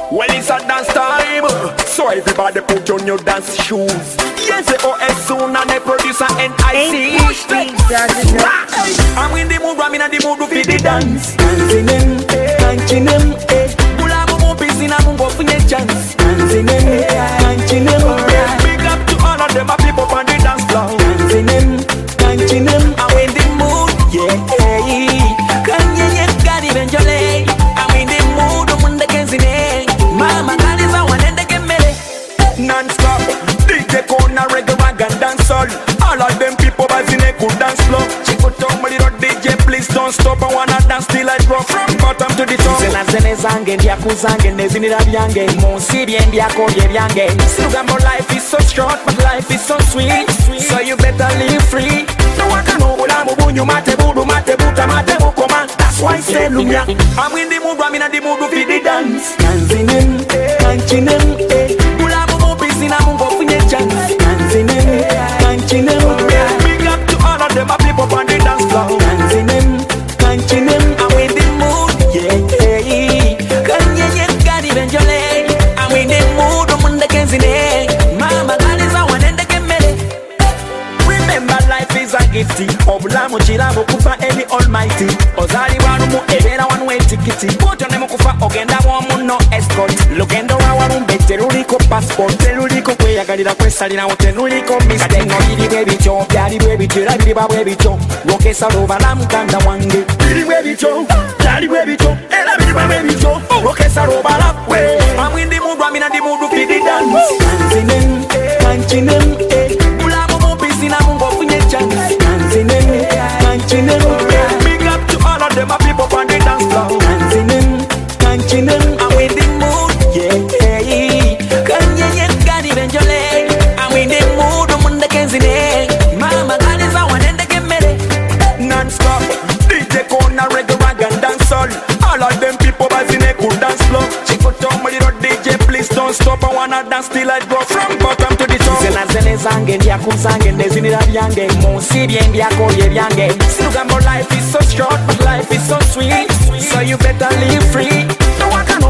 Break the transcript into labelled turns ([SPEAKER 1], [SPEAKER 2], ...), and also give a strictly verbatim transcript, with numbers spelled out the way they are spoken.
[SPEAKER 1] Well, it's a dance time, so everybody put on your dance shoes. Yes, the O S soon and the producer N I C. I'm in the mood, I'm in the mood to feed the dance. Dancing in, dancing in, eh. Bula mo busy na mo go for your chance. Dancing in, dancing in, big up to all of them, my people on the dance floor. Dancing in, dancing in, I'm in the mood, yeah. Can you get got eventually? I'm in the mood, I'm in the dancing. Mama, God is a one and they get me non-stop. D J corner, reggae, rag and dancehall. All of them people buzzing a good dance floor. Check out on my little D J, please don't stop. I wanna dance till I drop from bottom to the top. Zena zene zange, ndia kuzange, nezini la byange. Monsiri ndia koye byange. Slogan, life is so short, but life is so sweet. So you better live free. No one can know what I'm doing. Mate budu, mate buta, mate mukoma. That's why I say lumya. I'm in the mood, I'm in the mood to feed the dance. Dancing in, dancing in, eh. Bula mo busy na mo go for your chance. Dancing in, dancing in, big up to all of them, my people on the dance floor. Dancing in, dancing in, I'm in the mood, yeah. Can you get got eventually? I'm in the mood, I'm in the dancing. Mama, God is a one and they get me. Remember, life is a gift. Obula mo chila mo kufa any almighty. Ozali wanu mo ebera one way ticket. Put on them kufa ogenda mo no escort. Lugendo wa wanu beteruliko passport. Teruliko kwe yagalira kwesalira oteruliko mistake. No bidi baby cho, byali baby cho, bidi ba baby cho. Woke saloba na mukanda wange. Bidi baby cho, byali baby cho, ela bidi ba baby cho. Woke saloba la we. I'm in the mood, I'm in the mood to feed the dance. Dancing in, dancing in, eh. Bula mo busy na mo go for your chance. Dancing in, dancing in, big up to all of them, my people on the dance floor. Dancing in, dancing in, I'm in the mood, yeah. Can you get got eventually? I'm in the mood, I'm in the dancing. Mama, God is a one and they get me non-stop. D J corner, reggae, rag and dancehall. All of them people buzzing a good dance floor. Check out on my little D J, please don't stop. I wanna dance till I drop from bottom to the top. Zena zene zange, ndia kuzange, nezini la byange. Monsiri ndia koye byange. Slogan, but life is so short, but life is so sweet. So you better live free. No one can